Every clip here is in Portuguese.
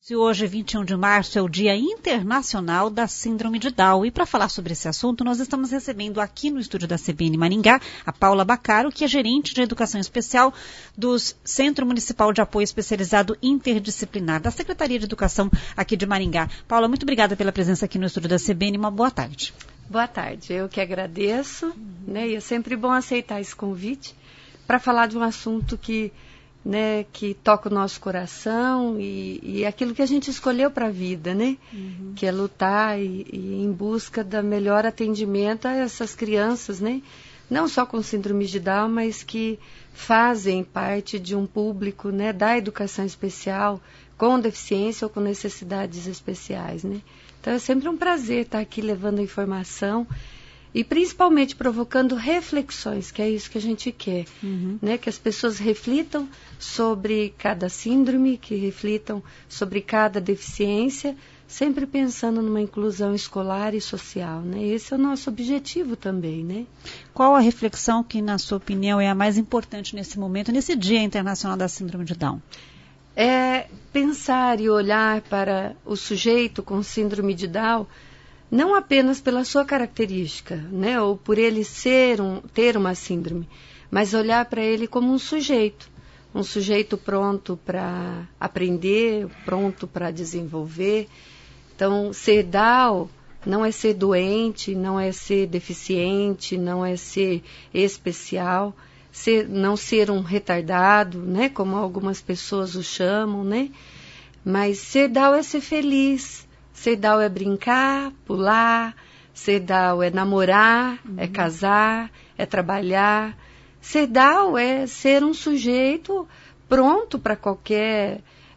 E hoje, 21 de março, é o Dia Internacional da Síndrome de Down. E para falar sobre esse assunto, nós estamos recebendo aqui no estúdio da CBN Maringá a Paula Baccaro, que é gerente de educação especial do Centro Municipal de Apoio Especializado Interdisciplinar, da Secretaria de Educação aqui de Maringá. Paula, muito obrigada pela presença aqui no estúdio da CBN. Uma boa tarde. Boa tarde. Eu que agradeço, e é sempre bom aceitar esse convite para falar de um assunto que toca o nosso coração e aquilo que a gente escolheu para a vida, que é lutar e em busca da melhor atendimento a essas crianças, não só com síndrome de Down, mas que fazem parte de um público, da educação especial, com deficiência ou com necessidades especiais, Então é sempre um prazer estar aqui levando a informação e principalmente provocando reflexões, que é isso que a gente quer, que as pessoas reflitam sobre cada síndrome, que reflitam sobre cada deficiência, sempre pensando numa inclusão escolar e social, Esse é o nosso objetivo também, Qual a reflexão que, na sua opinião, é a mais importante nesse momento, nesse Dia Internacional da Síndrome de Down? É pensar e olhar para o sujeito com síndrome de Down, não apenas pela sua característica, ou por ele ter uma síndrome, mas olhar para ele como um sujeito pronto para aprender, pronto para desenvolver. Então, ser Down não é ser doente, não é ser deficiente, não é ser especial, não ser um retardado, como algumas pessoas o chamam, mas ser Down é ser feliz. Ser Down é brincar, pular, ser Down é namorar, é casar, é trabalhar. Ser Down é ser um sujeito pronto para qualquer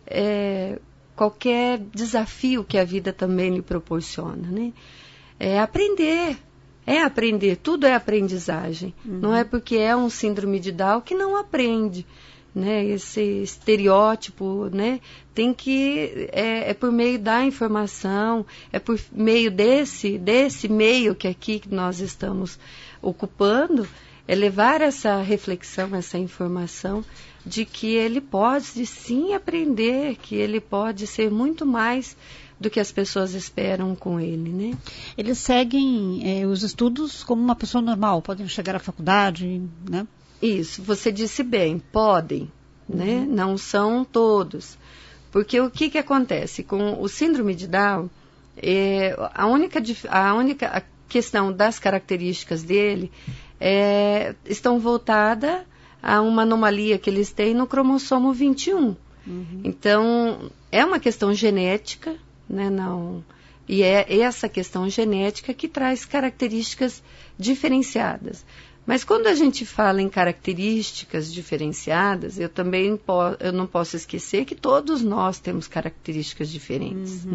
desafio que a vida também lhe proporciona, É aprender, tudo é aprendizagem. Não é porque é um síndrome de Down que não aprende. Esse estereótipo, tem que, é por meio da informação, é por meio desse meio que aqui nós estamos ocupando, é levar essa reflexão, essa informação de que ele pode sim aprender, que ele pode ser muito mais do que as pessoas esperam com ele, Eles seguem os estudos como uma pessoa normal, podem chegar à faculdade, Isso, você disse bem, podem, Não são todos. Porque o que acontece? Com o síndrome de Down, a única questão das características dele estão voltadas a uma anomalia que eles têm no cromossomo 21. Então, é uma questão genética, e é essa questão genética que traz características diferenciadas. Mas quando a gente fala em características diferenciadas, eu não posso esquecer que todos nós temos características diferentes,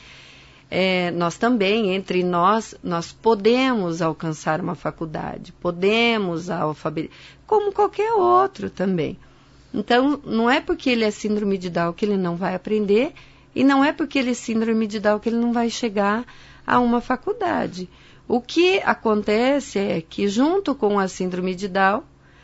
nós também, entre nós podemos alcançar uma faculdade, podemos alfabetizar, como qualquer outro também. Então, não é porque ele é síndrome de Down que ele não vai aprender, e não é porque ele é síndrome de Down que ele não vai chegar a uma faculdade. O que acontece é que, junto com a síndrome de Down,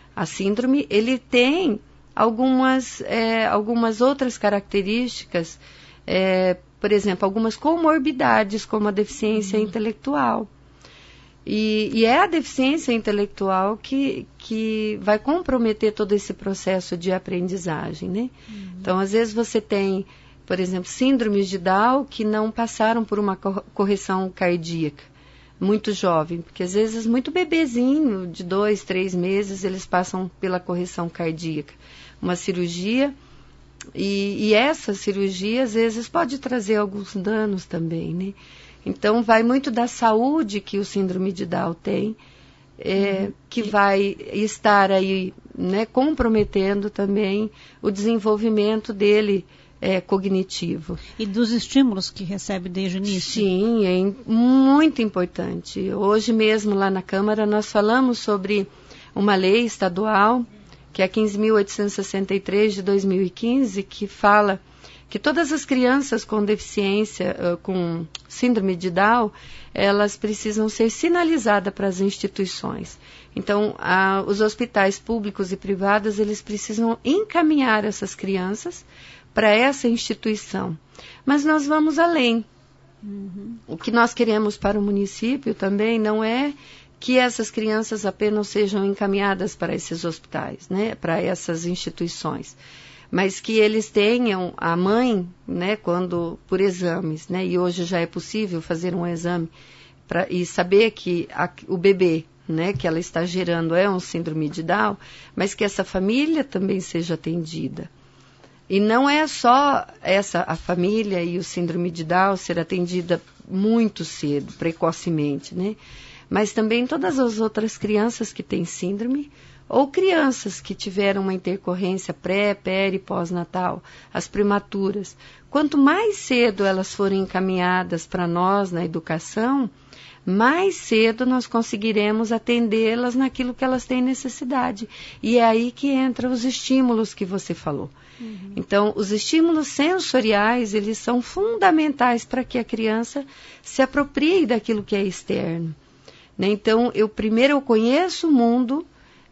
ele tem algumas outras características, por exemplo, algumas comorbidades, como a deficiência intelectual. E é a deficiência intelectual que vai comprometer todo esse processo de aprendizagem, Então, às vezes você tem, por exemplo, síndromes de Down que não passaram por uma correção cardíaca. Muito jovem, porque às vezes muito bebezinho, de 2, 3 meses, eles passam pela correção cardíaca. Uma cirurgia, e essa cirurgia às vezes pode trazer alguns danos também, Então vai muito da saúde que o síndrome de Down tem, que vai estar aí, comprometendo também o desenvolvimento dele, cognitivo. E dos estímulos que recebe desde o início? Sim, é muito importante. Hoje mesmo, lá na Câmara, nós falamos sobre uma lei estadual, que é a 15.863 de 2015, que fala que todas as crianças com deficiência, com síndrome de Down, elas precisam ser sinalizadas para as instituições. Então, os hospitais públicos e privados, eles precisam encaminhar essas crianças para essa instituição. Mas nós vamos além. O que nós queremos para o município também não é que essas crianças apenas sejam encaminhadas para esses hospitais, né, para essas instituições, mas que eles tenham a mãe, né, quando por exames, né, e hoje já é possível fazer um exame e saber que o bebê, né, que ela está gerando é um síndrome de Down, mas que essa família também seja atendida. E não é só a família e o síndrome de Down ser atendida muito cedo, precocemente, né? Mas também todas as outras crianças que têm síndrome, ou crianças que tiveram uma intercorrência pré, peri, pós-natal, as prematuras. Quanto mais cedo elas forem encaminhadas para nós na educação, mais cedo nós conseguiremos atendê-las naquilo que elas têm necessidade. E é aí que entram os estímulos que você falou. Então, os estímulos sensoriais, eles são fundamentais para que a criança se aproprie daquilo que é externo. Né? Então, eu conheço o mundo,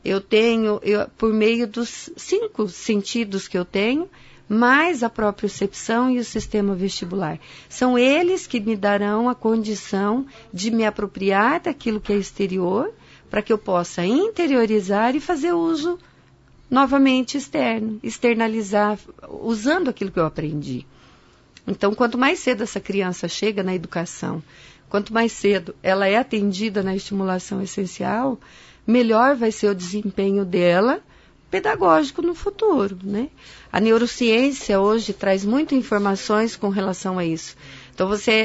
por meio dos 5 sentidos que eu tenho, mais a propriocepção e o sistema vestibular. São eles que me darão a condição de me apropriar daquilo que é exterior, para que eu possa interiorizar e fazer uso novamente externo, externalizar, usando aquilo que eu aprendi. Então, quanto mais cedo essa criança chega na educação, quanto mais cedo ela é atendida na estimulação essencial, melhor vai ser o desempenho dela pedagógico no futuro, né? A neurociência hoje traz muitas informações com relação a isso. Então,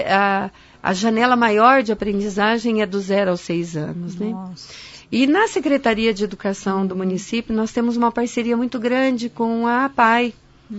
a janela maior de aprendizagem é do 0 aos 6 anos, né? E na Secretaria de Educação do município, nós temos uma parceria muito grande com a APAI.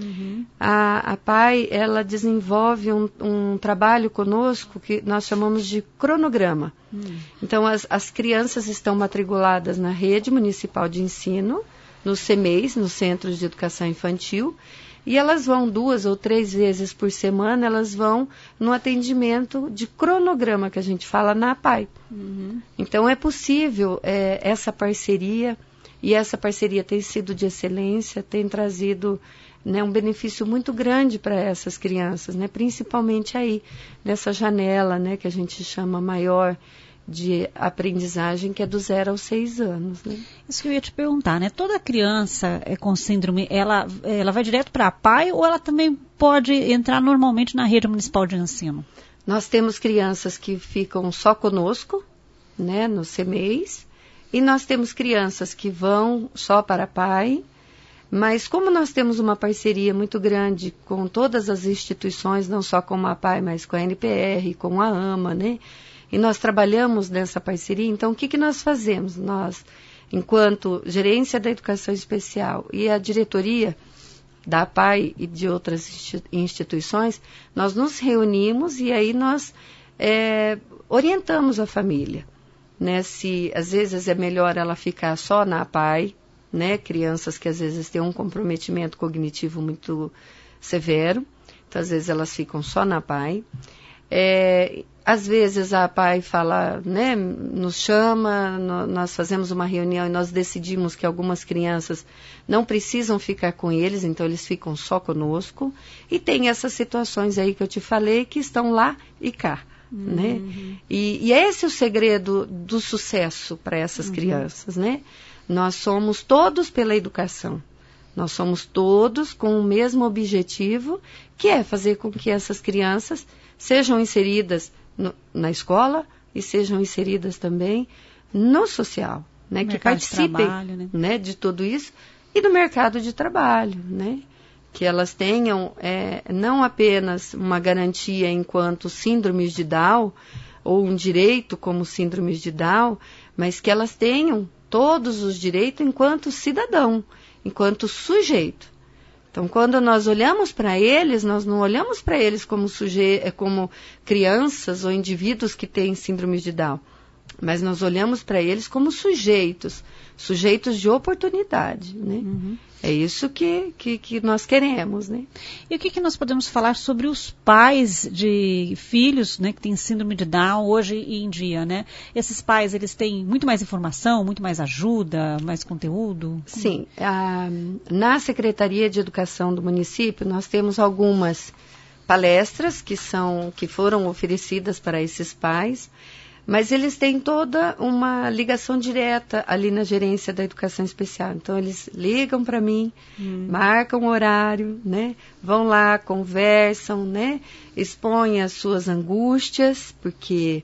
A APAI, ela desenvolve um trabalho conosco que nós chamamos de cronograma. Então, as crianças estão matriculadas na Rede Municipal de Ensino, no CEMEIS, no Centro de Educação Infantil, e elas vão 2 ou 3 vezes por semana, elas vão no atendimento de cronograma, que a gente fala na APAI. Então, é possível essa parceria, e essa parceria tem sido de excelência, tem trazido, né, um benefício muito grande para essas crianças, né, principalmente aí, nessa janela, né, que a gente chama maior de aprendizagem, que é do 0 aos 6 anos. Né? Isso que eu ia te perguntar, né? Toda criança com síndrome, ela vai direto para a APAI ou ela também pode entrar normalmente na rede municipal de ensino? Nós temos crianças que ficam só conosco, né, no CEMEIS, e nós temos crianças que vão só para a APAI, mas como nós temos uma parceria muito grande com todas as instituições, não só com a APAI, mas com a NPR, com a AMA, né? E nós trabalhamos nessa parceria, então o que nós fazemos? Nós, enquanto gerência da educação especial e a diretoria da APAI e de outras instituições, nós nos reunimos e aí nós orientamos a família. Né? Se às vezes é melhor ela ficar só na APAI, né? Crianças que às vezes têm um comprometimento cognitivo muito severo, então às vezes elas ficam só na APAI. Às vezes a APAI fala, né, nos chama, nós fazemos uma reunião e nós decidimos que algumas crianças não precisam ficar com eles, então eles ficam só conosco. E tem essas situações aí que eu te falei que estão lá e cá. Né? E esse é o segredo do sucesso para essas crianças. Né? Nós somos todos pela educação. Nós somos todos com o mesmo objetivo, que é fazer com que essas crianças sejam inseridas na escola e sejam inseridas também no social, né? Que participem trabalho, né, de tudo isso e do mercado de trabalho, né? Que elas tenham não apenas uma garantia enquanto síndromes de Down ou um direito como síndromes de Down, mas que elas tenham todos os direitos enquanto cidadão, enquanto sujeito. Então, quando nós olhamos para eles, nós não olhamos para eles como crianças ou indivíduos que têm síndromes de Down. mas nós olhamos para eles como sujeitos de oportunidade, né? É isso que nós queremos, né? E o que nós podemos falar sobre os pais de filhos, né, que têm síndrome de Down hoje e em dia, né? Esses pais, eles têm muito mais informação, muito mais ajuda, mais conteúdo? Sim. Na Secretaria de Educação do município, nós temos algumas palestras que foram oferecidas para esses pais, mas eles têm toda uma ligação direta ali na gerência da educação especial. Então, eles ligam para mim, marcam o horário, né? Vão lá, conversam, né? Expõem as suas angústias, porque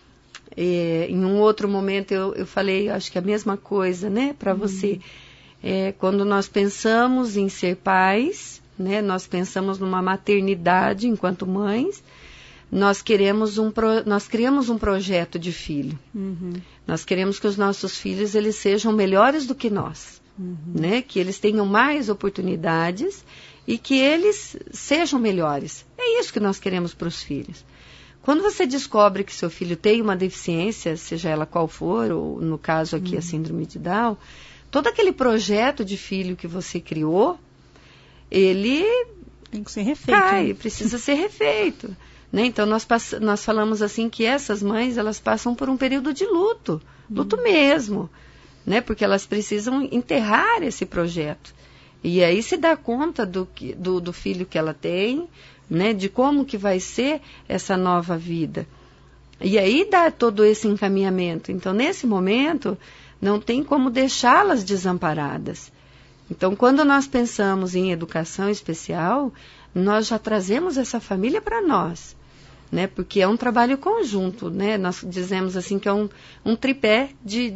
em um outro momento eu falei, acho que a mesma coisa, né? Para você. Quando nós pensamos em ser pais, né? Nós pensamos numa maternidade enquanto mães, nós criamos um projeto de filho. Nós queremos que os nossos filhos eles sejam melhores do que nós, né? Que eles tenham mais oportunidades e que eles sejam melhores. É isso que nós queremos para os filhos. Quando você descobre que seu filho tem uma deficiência, seja ela qual for, ou no caso aqui a síndrome de Down, todo aquele projeto de filho que você criou, ele tem que ser refeito, precisa ser refeito. Né? Então, nós falamos assim que essas mães, elas passam por um período de luto mesmo, né? Porque elas precisam enterrar esse projeto. E aí se dá conta do filho que ela tem, né? De como que vai ser essa nova vida. E aí dá todo esse encaminhamento. Então, nesse momento, não tem como deixá-las desamparadas. Então, quando nós pensamos em educação especial, nós já trazemos essa família para nós, né? Porque é um trabalho conjunto, né? Nós dizemos assim que é um tripé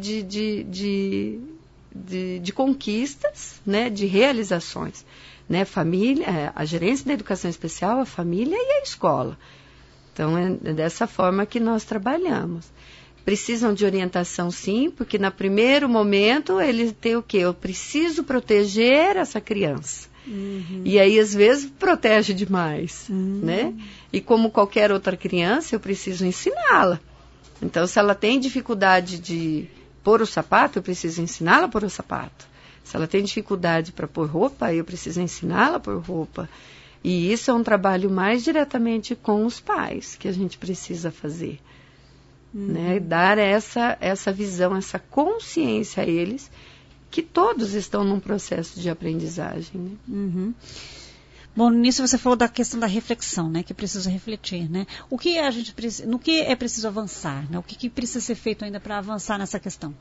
de conquistas, né? De realizações, né? Família, a gerência da educação especial, a família e a escola. Então, é dessa forma que nós trabalhamos. Precisam de orientação, sim, porque no primeiro momento eles têm o quê? Eu preciso proteger essa criança. E aí, às vezes, protege demais, né? E como qualquer outra criança, eu preciso ensiná-la. Então, se ela tem dificuldade de pôr o sapato, eu preciso ensiná-la a pôr o sapato. Se ela tem dificuldade para pôr roupa, eu preciso ensiná-la a pôr roupa. E isso é um trabalho mais diretamente com os pais que a gente precisa fazer. Né? Dar essa visão, essa consciência a eles, que todos estão num processo de aprendizagem. Né? Bom, nisso você falou da questão da reflexão, né? Que é preciso refletir, né? No que é preciso avançar, né? O que precisa ser feito ainda para avançar nessa questão?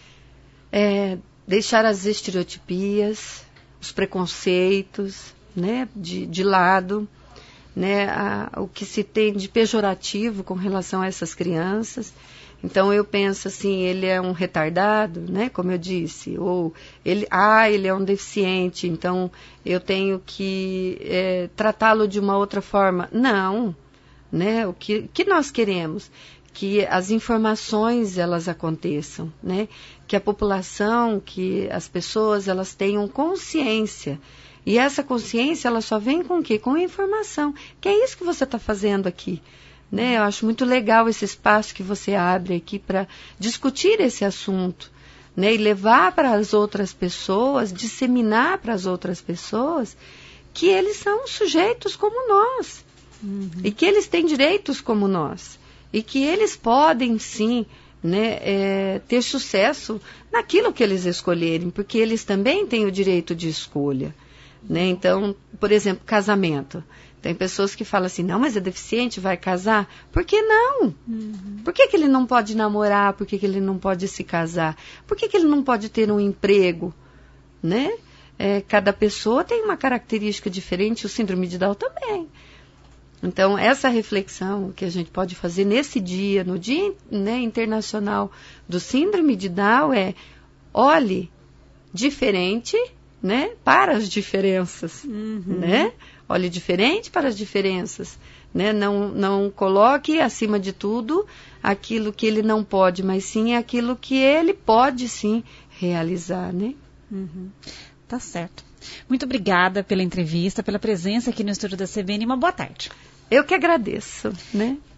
Deixar as estereotipias, os preconceitos, né? De lado, né? O que se tem de pejorativo com relação a essas crianças. Então, eu penso assim, ele é um retardado, né, como eu disse, ou ele é um deficiente, então eu tenho que tratá-lo de uma outra forma. Não, né, o que nós queremos? Que as informações, elas aconteçam, né, que a população, que as pessoas, elas tenham consciência. E essa consciência, ela só vem com o quê? Com a informação, que é isso que você está fazendo aqui. Né? Eu acho muito legal esse espaço que você abre aqui para discutir esse assunto, né? E levar para as outras pessoas, disseminar para as outras pessoas que eles são sujeitos como nós, e que eles têm direitos como nós, e que eles podem sim, né, ter sucesso naquilo que eles escolherem, porque eles também têm o direito de escolha. Né? Então, por exemplo, casamento. Tem pessoas que falam assim, não, mas é deficiente, vai casar? Por que não? Por que ele não pode namorar? Por que ele não pode se casar? Por que ele não pode ter um emprego? Né? Cada pessoa tem uma característica diferente, o síndrome de Down também. Então, essa reflexão que a gente pode fazer nesse dia, no Dia, né, Internacional do Síndrome de Down, olhe diferente, né, para as diferenças, né? Olhe diferente para as diferenças, né? Não coloque acima de tudo aquilo que ele não pode, mas sim aquilo que ele pode sim realizar, né? Tá certo. Muito obrigada pela entrevista, pela presença aqui no estúdio da CBN. Uma boa tarde. Eu que agradeço, né?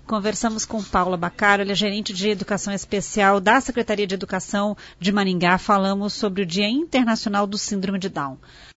Conversamos com Paula Baccaro, ela é gerente de Educação Especial da Secretaria de Educação de Maringá. Falamos sobre o Dia Internacional do Síndrome de Down.